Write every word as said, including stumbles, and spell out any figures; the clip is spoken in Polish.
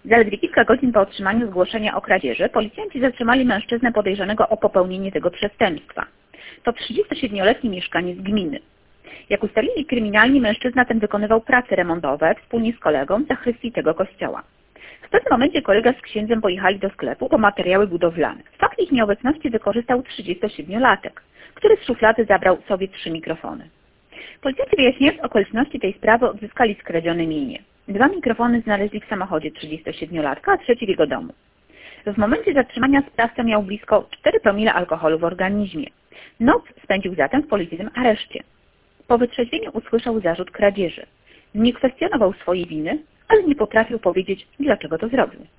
Zaledwie kilka godzin po otrzymaniu zgłoszenia o kradzieży policjanci zatrzymali mężczyznę podejrzanego o popełnienie tego przestępstwa. To trzydziestosiedmioletni mieszkaniec gminy. Jak ustalili kryminalni, mężczyzna ten wykonywał prace remontowe wspólnie z kolegą w zachrystii tego kościoła. W pewnym momencie kolega z księdzem pojechali do sklepu po materiały budowlane. Fakt ich nieobecności wykorzystał trzydziestosiedmiolatek, który z szuflady zabrał sobie trzy mikrofony. Policjanci, wyjaśniając okoliczności tej sprawy, odzyskali skradzione mienie. Dwa mikrofony znaleźli w samochodzie trzydziestosiedmiolatka, a trzeci w jego domu. W momencie zatrzymania sprawca miał blisko cztery promile alkoholu w organizmie. Noc spędził zatem w policyjnym areszcie. Po wytrzeźwieniu usłyszał zarzut kradzieży. Nie kwestionował swojej winy, ale nie potrafił powiedzieć, dlaczego to zrobił.